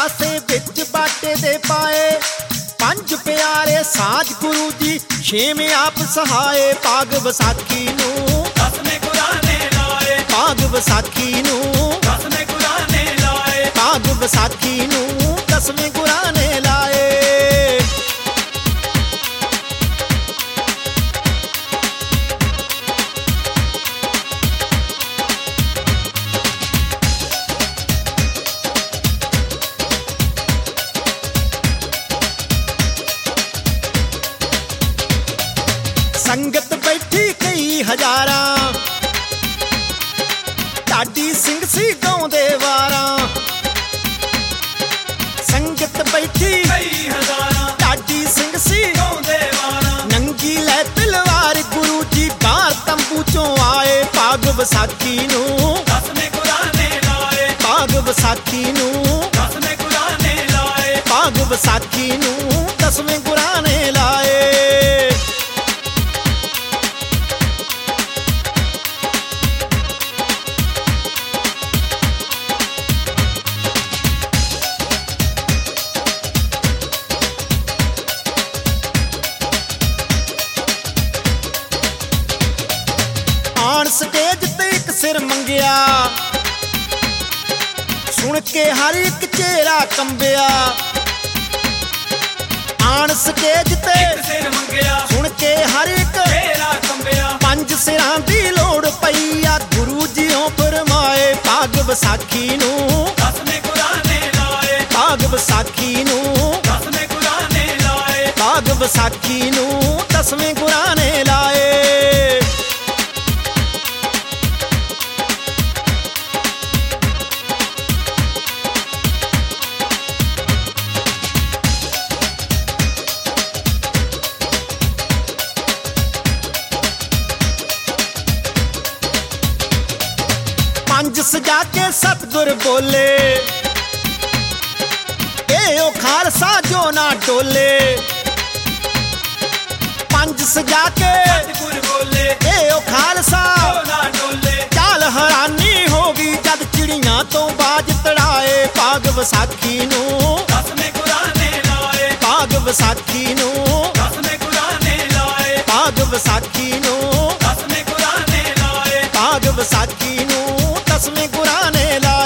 ਪਤਾਸੇ ਵਿੱਚ ਬਾਟੇ ਦੇ ਪਾਏ। ਪੰਜ ਪਿਆਰੇ ਸਾਜ ਗੁਰੂ ਜੀ, ਛੇਵੇਂ ਆਪ ਸਹਾਏ। ਭਾਗ ਵਿਸਾਖੀ ਨੂੰ 10ਵੇਂ ਗੁਰਾਂ ਨੇ ਲਾਏ, ਭਾਗ ਵਿਸਾਖੀ ਨੂੰ 10ਵੇਂ ਗੁਰਾਂ ਨੇ ਲਾਏ। ਭਾਗ ਵਿਸਾਖੀ ਨੂੰ 10ਵੇਂ ਗੁਰਾਂ ਨੇ ਲਾਏ। ਸੰਗਤ ਬੈਠੀ ਕਈ ਹਜ਼ਾਰਾਂ, ਢਾਡੀ ਸਿੰਘ ਸੀ ਗਾਉਂਦੇ ਵਾਰਾਂ। ਸੰਗਤ ਬੈਠੀ ਕਈ ਹਜ਼ਾਰਾਂ, ਢਾਡੀ ਸਿੰਘ ਸੀ ਗਾਉਂਦੇ ਵਾਰਾਂ। ਨੰਗੀ ਲੈ ਤਲਵਾਰ ਗੁਰੂ ਜੀ ਬਾਹਰ ਤੰਬੂ ਚੋਂ ਆਏ। ਭਾਗ ਵਿਸਾਖੀ ਨੂੰ 10ਵੇਂ ਗੁਰਾਂ ਨੇ ਲਾਏ, ਭਾਗ ਵਿਸਾਖੀ ਨੂੰ 10ਵੇਂ ਗੁਰਾਂ ਨੇ ਲਾਏ। ਭਾਗ ਵਿਸਾਖੀ ਨੂੰ 10ਵੇਂ ਗੁਰਾਂ ਨੇ ਲਾਏ। ਆਣ ਸਟੇਜ ਤੇ ਇੱਕ ਸਿਰ ਮੰਗਿਆ, ਸੁਣ ਕੇ ਹਰ ਇੱਕ ਚਿਹਰਾ ਕੰਬਿਆ। ਆਣ ਸਟੇਜ ਤੇ ਸਿਰ ਮੰਗਿਆ, ਸੁਣ ਕੇ ਹਰ ਇੱਕ ਤੇਰਾ ਕੰਬਿਆ। ਪੰਜ ਸਿਰਾਂ ਦੀ ਲੋੜ ਪਈ ਆ, ਗੁਰੂ ਜੀਓਂ ਫਰਮਾਏ। ਭਾਗ ਵਿਸਾਖੀ ਨੂੰ 10ਵੇਂ ਗੁਰਾਂ ਨੇ ਲਾਏ, ਭਾਗ ਵਿਸਾਖੀ ਨੂੰ 10ਵੇਂ ਗੁਰਾਂ ਨੇ ਲਾਏ। ਭਾਗ ਵਿਸਾਖੀ ਨੂੰ 10ਵੇਂ ਗੁਰਾਂ ਨੇ ਲਾਏ। ਪੰਜ ਸਜਾ ਕੇ ਸਤਿਗੁਰ ਬੋਲੇ, ਇਹ ਉਹ ਖਾਲਸਾ ਜੋ ਨਾ ਡੋਲੇ। ਪੰਜ ਸਜਾ ਕੇ ਸਤਿਗੁਰ ਬੋਲੇ, ਇਹ ਉਹ ਖਾਲਸਾ ਜੋ ਨਾ ਡੋਲੇ। ਚਾਲ ਹੈਰਾਨੀ ਹੋ ਗਈ ਜਦ ਚਿੜੀਆਂ ਤੋਂ ਬਾਜ ਤੜਾਏ। ਭਾਗ ਵਿਸਾਖੀ ਨੂੰ 10ਵੇਂ ਗੁਰਾਂ ਨੇ ਲਾਏ, ਭਾਗ ਵਿਸਾਖੀ ਨੂੰ 10ਵੇਂ ਗੁਰਾਂ ਨੇ ਲਾਏ। ਭਾਗ ਵਿਸਾਖੀ ਨੂੰ 10ਵੇਂ ਗੁਰਾਂ ਨੇ ਲਾਏ। ਭਾਗ ਵਿਸਾਖੀ ਨੂੰ 10ਵੇਂ ਗੁਰਾਂ ਨੇ ਲਾਏ।